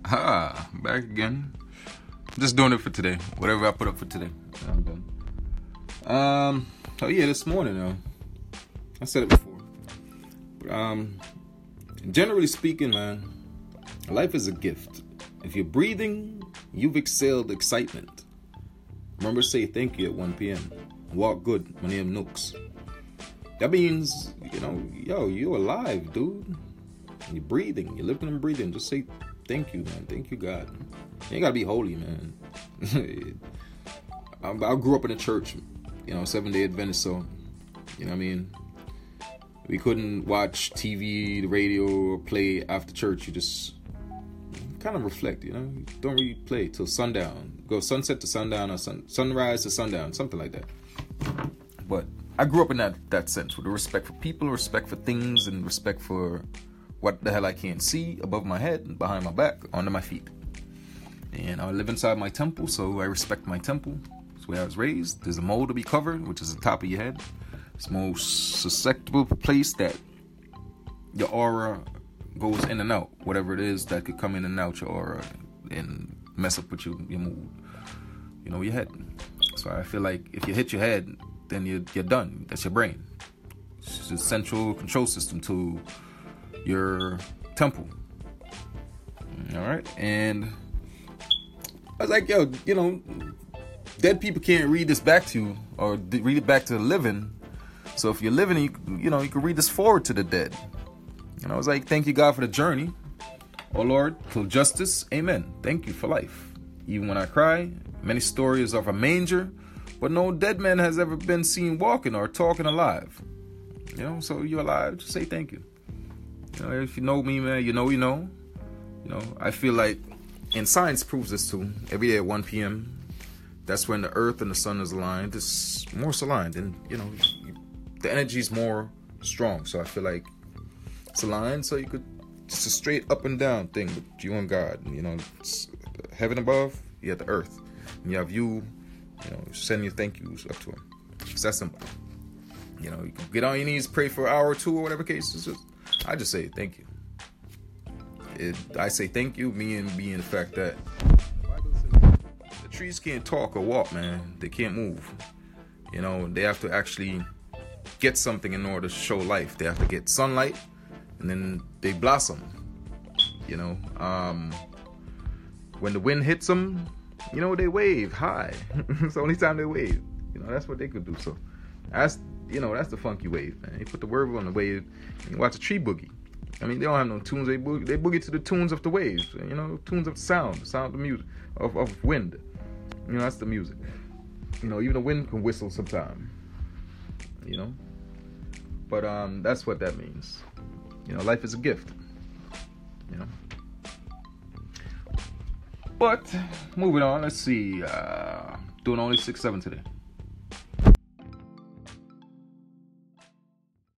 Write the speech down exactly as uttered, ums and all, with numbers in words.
Ah, back again. Just doing it for today. Whatever I put up for today. I'm done. Um, oh yeah, this morning, uh, I said it before. But, um, generally speaking, man, life is a gift. If you're breathing, you've exhaled excitement. Remember to say thank you at one p.m. Walk good when you have nooks. That means, you know, yo, you're alive, dude. You're breathing. You're living and breathing. Just say thank you, man. Thank you, God. You ain't gotta be holy, man. I, I grew up in a church, you know, Seventh-day Adventist, so, you know what I mean? We couldn't watch T V, the radio, or play after church. You just kind of reflect, you know? You don't really play till sundown. Go sunset to sundown or sun, sunrise to sundown, something like that. But I grew up in that, that sense, with a respect for people, respect for things, and respect for what the hell I can't see above my head, behind my back, under my feet. And I live inside my temple, so I respect my temple. It's where I was raised. There's a mole to be covered, which is the top of your head. It's the most susceptible place that your aura goes in and out. Whatever it is that could come in and out your aura and mess up with your, your mood. You know, your head. So I feel like if you hit your head, then you're, you're done. That's your brain. It's the central control system to your temple. All right. And I was like, yo, you know, dead people can't read this back to you or read it back to the living. So if you're living, you, you know, you can read this forward to the dead. And I was like, thank you, God, for the journey. Oh, Lord, till justice. Amen. Thank you for life. Even when I cry, many stories of a manger, but no dead man has ever been seen walking or talking alive. You know, so you're alive. Just say thank you. You know, if you know me, man, you know, you know. You know, I feel like, and science proves this too, every day at one p.m., that's when the earth and the sun is aligned. It's more aligned, and, you know, the energy is more strong. So I feel like it's aligned, so you could, just a straight up and down thing with you and God. You know, it's heaven above, you have the earth. And you have you, you know, send your thank yous up to him. It's that simple. You know, you can get on your knees, pray for an hour or two or whatever case. It's just, I just say thank you. It, I say thank you, me and being the fact that the trees can't talk or walk, man. They can't move. You know, they have to actually get something in order to show life. They have to get sunlight, and then they blossom. You know, um, when the wind hits them, you know, they wave high. It's the only time they wave. You know, that's what they could do. So that's, you know, that's the funky wave, man. You put the word on the wave, and you watch a tree boogie. I mean, they don't have no tunes. They boogie, they boogie to the tunes of the waves. You know, tunes of the sound, the sound of music, of, of wind. You know, that's the music. You know, even the wind can whistle sometime. You know, but um, that's what that means. You know, life is a gift. You know. But moving on, let's see. Uh, doing only six seven today.